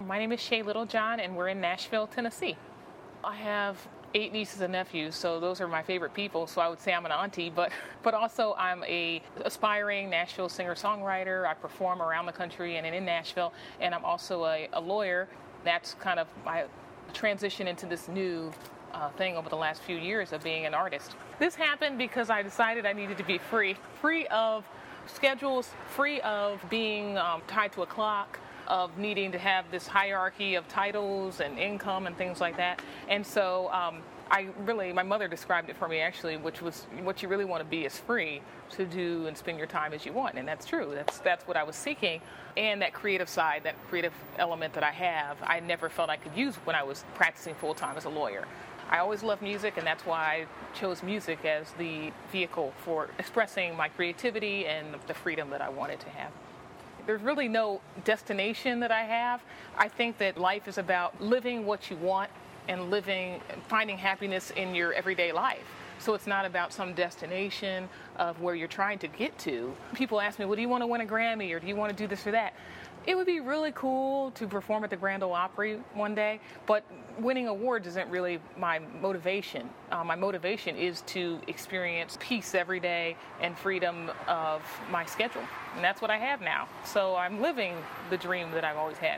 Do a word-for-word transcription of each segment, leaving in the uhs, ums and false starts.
My name is Shay Littlejohn, and we're in Nashville, Tennessee. I have eight nieces and nephews, so those are my favorite people, so I would say I'm an auntie, but but also I'm a aspiring Nashville singer-songwriter. I perform around the country and in Nashville, and I'm also a, a lawyer. That's kind of my transition into this new uh, thing over the last few years of being an artist. This happened because I decided I needed to be free, free of schedules, free of being um, tied to a clock, of needing to have this hierarchy of titles and income and things like that. And so um, I really, my mother described it for me actually, which was what you really want to be is free to do and spend your time as you want. And that's true. That's that's what I was seeking. And that creative side, that creative element that I have, I never felt I could use when I was practicing full time as a lawyer. I always loved music, and that's why I chose music as the vehicle for expressing my creativity and the freedom that I wanted to have. There's really no destination that I have. I think that life is about living what you want and living, finding happiness in your everyday life. So it's not about some destination of where you're trying to get to. People ask me, well, do you want to win a Grammy or do you want to do this or that? It would be really cool to perform at the Grand Ole Opry one day, but winning awards isn't really my motivation. Uh, my motivation is to experience peace every day and freedom of my schedule. And that's what I have now. So I'm living the dream that I've always had.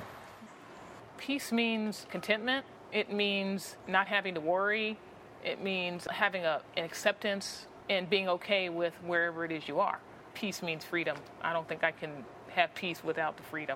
Peace means contentment. It means not having to worry. It means having a, an acceptance and being okay with wherever it is you are. Peace means freedom. I don't think I can have peace without the freedom.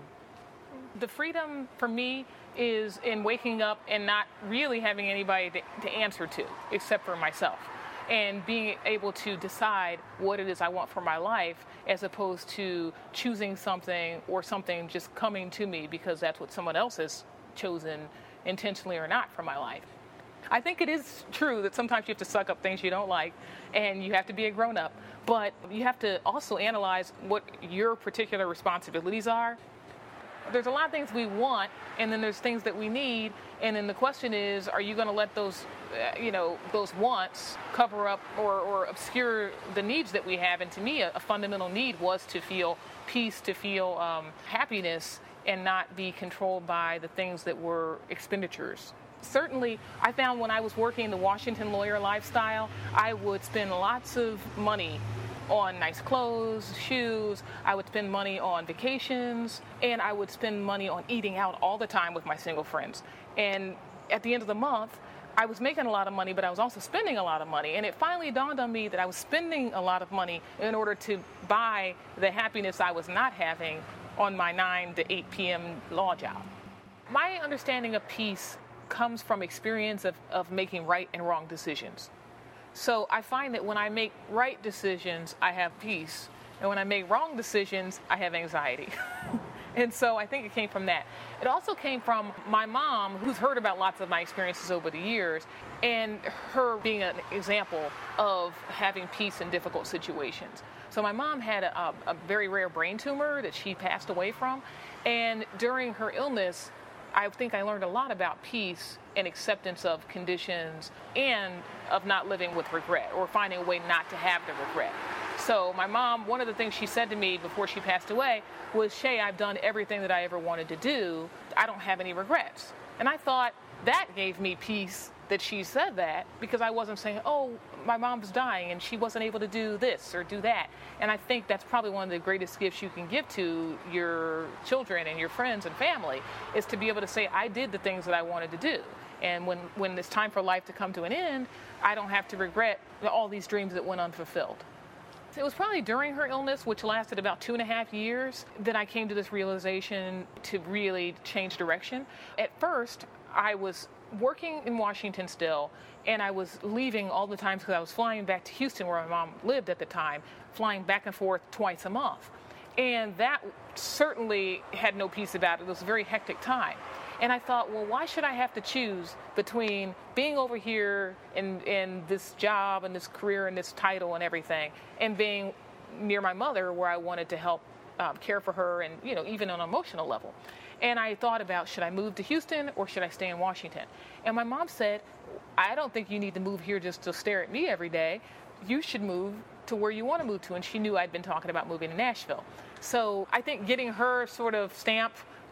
The freedom for me is in waking up and not really having anybody to, to answer to except for myself, and being able to decide what it is I want for my life as opposed to choosing something or something just coming to me because that's what someone else has chosen intentionally or not for my life. I think it is true that sometimes you have to suck up things you don't like and you have to be a grown-up, but you have to also analyze what your particular responsibilities are. There's a lot of things we want, and then there's things that we need, and then the question is, are you going to let those, uh, you know, those wants cover up or, or obscure the needs that we have? And to me, a, a fundamental need was to feel peace, to feel um, happiness, and not be controlled by the things that were expenditures. Certainly, I found when I was working the Washington lawyer lifestyle, I would spend lots of money on nice clothes, shoes. I would spend money on vacations, and I would spend money on eating out all the time with my single friends. And at the end of the month, I was making a lot of money, but I was also spending a lot of money. And it finally dawned on me that I was spending a lot of money in order to buy the happiness I was not having on my nine to eight p.m. law job. My understanding of peace comes from experience of, of making right and wrong decisions. So I find that when I make right decisions, I have peace. And when I make wrong decisions, I have anxiety. And so I think it came from that. It also came from my mom, who's heard about lots of my experiences over the years, and her being an example of having peace in difficult situations. So my mom had a, a very rare brain tumor that she passed away from. And during her illness, I think I learned a lot about peace and acceptance of conditions and of not living with regret or finding a way not to have the regret. So my mom, one of the things she said to me before she passed away was, Shay, I've done everything that I ever wanted to do. I don't have any regrets. And I thought that gave me peace that she said that, because I wasn't saying, oh, my mom's dying and she wasn't able to do this or do that. And I think that's probably one of the greatest gifts you can give to your children and your friends and family, is to be able to say, I did the things that I wanted to do. And when, when it's time for life to come to an end, I don't have to regret all these dreams that went unfulfilled. It was probably during her illness, which lasted about two and a half years, that I came to this realization to really change direction. At first, I was working in Washington still, and I was leaving all the time because I was flying back to Houston, where my mom lived at the time, flying back and forth twice a month. And that certainly had no peace about it. It was a very hectic time. And I thought, well, why should I have to choose between being over here in, in this job and this career and this title and everything, and being near my mother, where I wanted to help um, care for her and, you know, even on an emotional level. And I thought about, should I move to Houston or should I stay in Washington? And my mom said, I don't think you need to move here just to stare at me every day. You should move to where you want to move to. And she knew I'd been talking about moving to Nashville. So I think getting her sort of stamp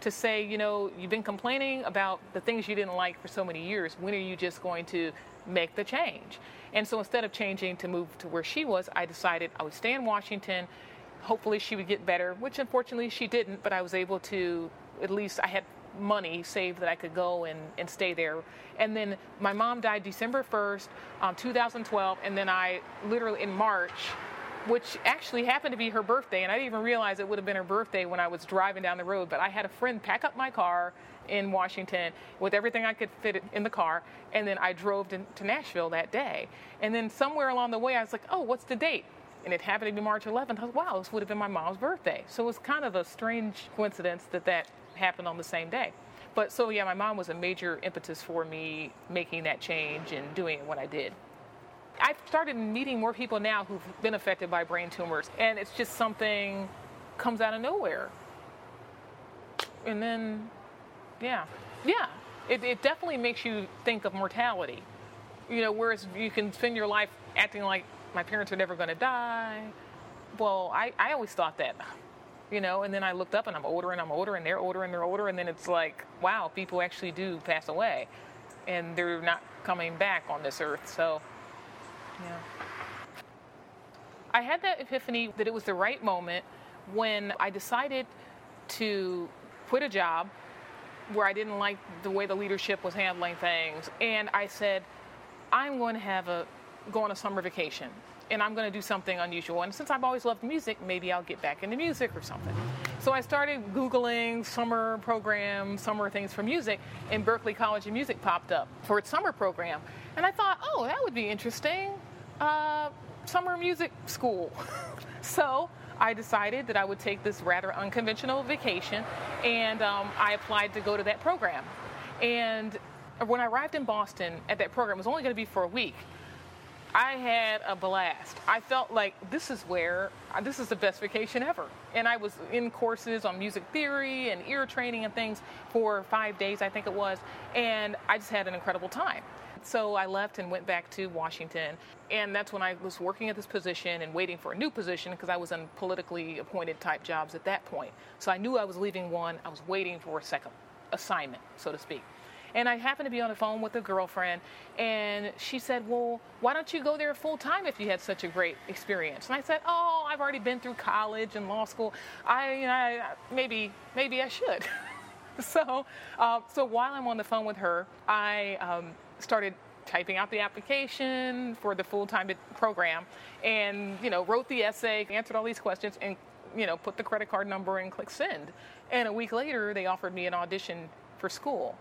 to say, you know, you've been complaining about the things you didn't like for so many years. When are you just going to make the change? And so instead of changing to move to where she was, I decided I would stay in Washington. Hopefully she would get better, which unfortunately she didn't, but I was able to, at least I had money saved that I could go and, and stay there. And then my mom died December first, um, two thousand twelve, and then I literally in March, which actually happened to be her birthday, and I didn't even realize it would have been her birthday when I was driving down the road, but I had a friend pack up my car in Washington with everything I could fit in the car, and then I drove to, to Nashville that day. And then somewhere along the way, I was like, oh, what's the date? And it happened to be March eleventh. I was, wow, this would have been my mom's birthday. So it was kind of a strange coincidence that that happened on the same day. But so yeah, my mom was a major impetus for me making that change and doing it when I did. I've started meeting more people now who've been affected by brain tumors, and it's just something comes out of nowhere. And then, yeah, yeah, it, it definitely makes you think of mortality. You know, whereas you can spend your life acting like my parents are never going to die. Well, I, I always thought that, you know, and then I looked up and I'm older and I'm older and they're older and they're older, and then it's like, wow, people actually do pass away and they're not coming back on this earth. So, yeah. I had that epiphany that it was the right moment when I decided to quit a job where I didn't like the way the leadership was handling things, and I said, I'm going to have a go on a summer vacation, and I'm going to do something unusual. And since I've always loved music, maybe I'll get back into music or something. So I started Googling summer programs, summer things for music, and Berklee College of Music popped up for its summer program. And I thought, oh, that would be interesting. Uh, summer music school. So I decided that I would take this rather unconventional vacation, and um, I applied to go to that program. And when I arrived in Boston at that program, it was only going to be for a week. I had a blast. I felt like this is where, this is the best vacation ever. And I was in courses on music theory and ear training and things for five days, I think it was. And I just had an incredible time. So I left and went back to Washington. And that's when I was working at this position and waiting for a new position, because I was in politically appointed type jobs at that point. So I knew I was leaving one. I was waiting for a second assignment, so to speak. And I happened to be on the phone with a girlfriend, and she said, well, why don't you go there full time if you had such a great experience? And I said, oh, I've already been through college and law school. I, you know, I maybe, maybe I should. so, uh, so while I'm on the phone with her, I um, started typing out the application for the full-time program, and, you know, wrote the essay, answered all these questions, and, you know, put the credit card number and click send. And a week later, they offered me an audition for school.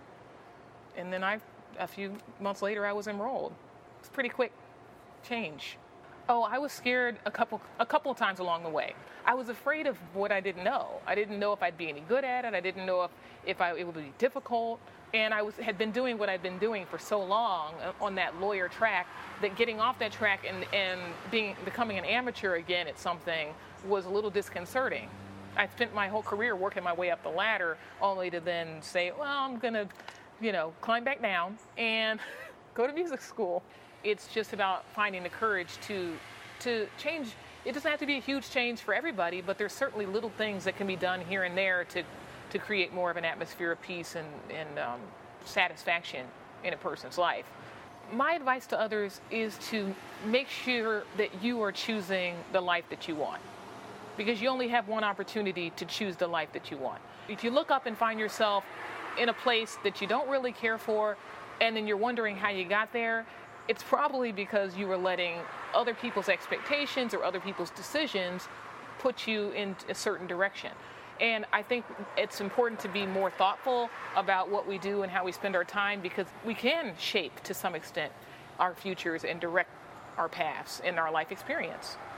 And then I, a few months later, I was enrolled. It's a pretty quick change. Oh, I was scared a couple a couple of times along the way. I was afraid of what I didn't know. I didn't know if I'd be any good at it. I didn't know if, if I, it would be difficult. And I was had been doing what I'd been doing for so long on that lawyer track that getting off that track and, and being becoming an amateur again at something was a little disconcerting. I spent my whole career working my way up the ladder, only to then say, well, I'm going to, you know, climb back down and go to music school. It's just about finding the courage to to change. It doesn't have to be a huge change for everybody, but there's certainly little things that can be done here and there to, to create more of an atmosphere of peace and, and um, satisfaction in a person's life. My advice to others is to make sure that you are choosing the life that you want, because you only have one opportunity to choose the life that you want. If you look up and find yourself in a place that you don't really care for, and then you're wondering how you got there, it's probably because you were letting other people's expectations or other people's decisions put you in a certain direction. And I think it's important to be more thoughtful about what we do and how we spend our time, because we can shape to some extent our futures and direct our paths in our life experience.